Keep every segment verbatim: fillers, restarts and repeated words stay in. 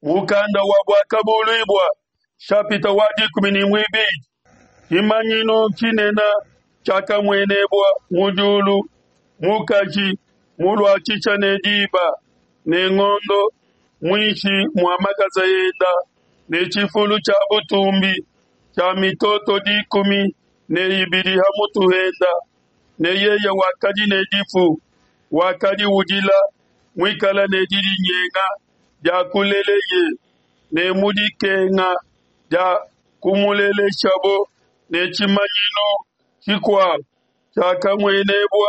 mukanda wa bwakabulibwa shapita wadi kumini mwibidi imanyino kinena chaka mwenebwa mujulu mukaji mulwa chicha nediba nengondo mwishi mwamakaza yenda nechifulu cha butumbi cha mitoto dikumi neibidi hamutuhenda neyeye wakadi nedifu wakadi ujila mwikala nedidi nyenga ja kuleleye ne mudikenga ja kumulele shabo ne chimanyino chikwa chaka mwenebwa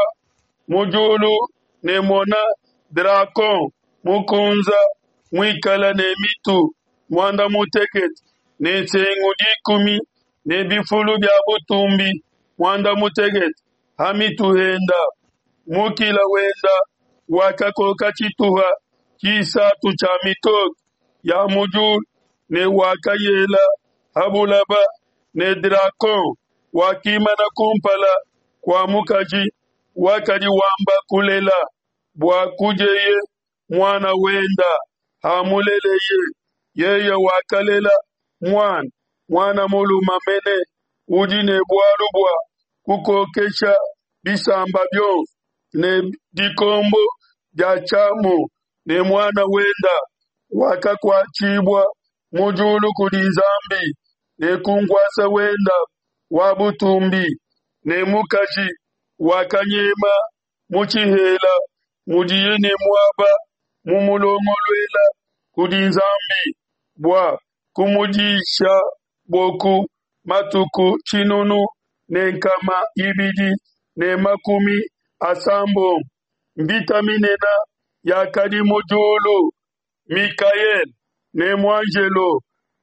mujulu ne mona drakon mukunza mwikala ne mitu mwanda muteket ne sengu dikumi ne bifulu bya butumbi mwanda muteket hamitu henda mukila wenda wakakoka chituha kisatu cha mitok ya mujul ne wakayela habulaba ne drakon wakima na kumpala kwa mukaji wakadi wamba kulela bwa kujeye mwana wenda hamuleleye yeye wakalela mwana mwana muluma mene ujine bwarubwa kukokesha bisamba byo ne dikombo ja chamu ne mwana wenda wakakwachibwa mujulu kudi zambi ne kungwasa wenda wabutumbi ne mukaji wakanyema muchihela mudiyene mwaba mumulongolwela kudi zambi bwa kumudisha boku matuku chinunu ne nkama ibidi ne makumi asambo mbitaminena yakadi mujulu Mikael ne mwanjelo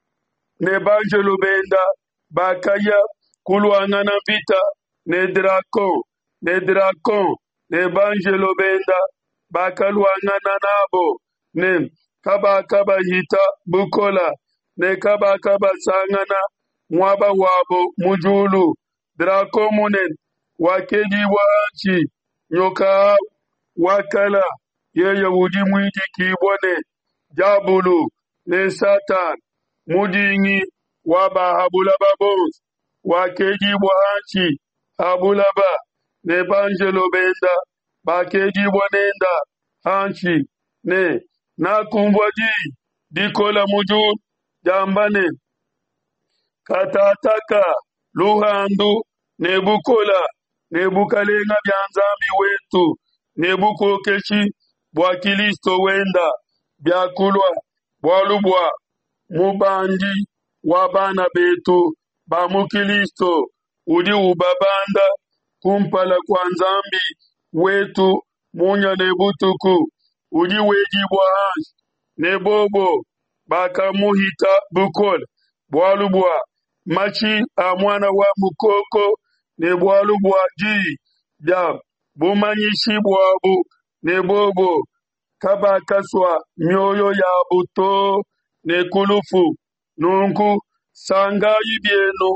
ne banjelo benda bakaya kulwangana vita ne drakon ne drakon ne banjelo benda bakalwangana nabo ne kaba kaba hita bukola ne kaba kaba sangana mwaba wabo mujulu drakon munen wakedi wachi nyoka wakala yeye wudi mwidi kibone jabulu ne satan mudingi waba habulaba bons wakeji wachi habulaba ne banjelo benda bakeji bonenda hanchi ne nakumbwaji dikola mujul jambane katataka luhandu ne bukola ne bukalenga byanzami wetu ne bukokeshi bwa Kilisto wenda byakulwa bwalubwa mubandi wabana betu ba mukilisto udi ubabanda kumpala kwa nzambi wetu munya ne butuku udi weji bwa ne bobo baka muhita bukol bwalubwa machi amwana wa mukoko ne bwalubwa ji bya bumanyishi bwabu ne bobo kaba kaswa myoyo ya buto ne kulufu nunku sanga yibieno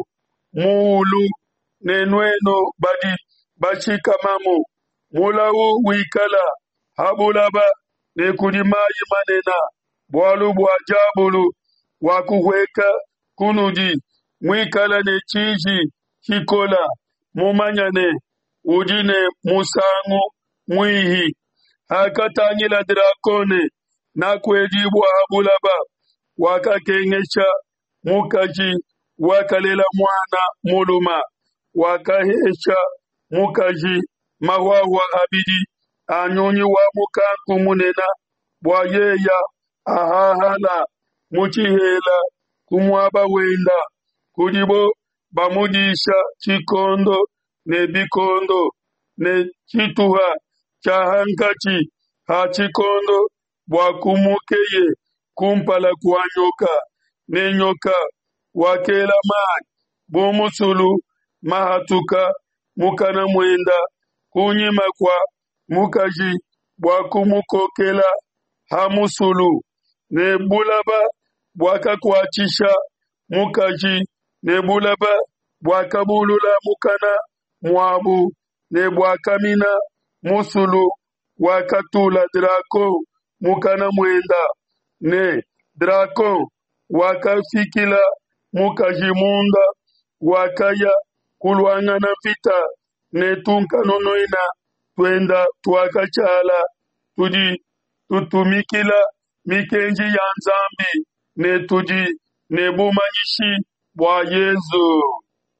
muulu ne nweno badi bashikamamu mulawu wikala habulaba ne kudimayi manena bwalu bwajabulu wakuhweka kunuji mwikala ne chiji kikola mumanyane ujine musangu mwihi hakatanyila drakone na kwejibwa habulaba wakakengesha mukaji wakalela mwana muluma wakahesha mukaji mahwawa abidi anyonyi wa mukanku munena bwayeya ahahala muchihela kumwaba wenda kudibo bamudisha chikondo ne bikondo ne chituha chahankachi ha chikondo bwakumukeye kumpala kwa nyoka ne nyoka wakela mai bomusulu mahatuka mukana mwenda kunyima kwa mukaji bwakumukokela hamusulu ne bulaba bwakakwachisha mukaji ne bulaba bwakabulula mukana mwabu ne bwakamina musulu wakatula drako mukana mwenda ne Drako wakafikila mukajimunda wakaya kulwangana vita netunka nonoina twenda twakachala tudi tutumikila mikenji ya nzambi netudi nebumanyishi bwa Yesu.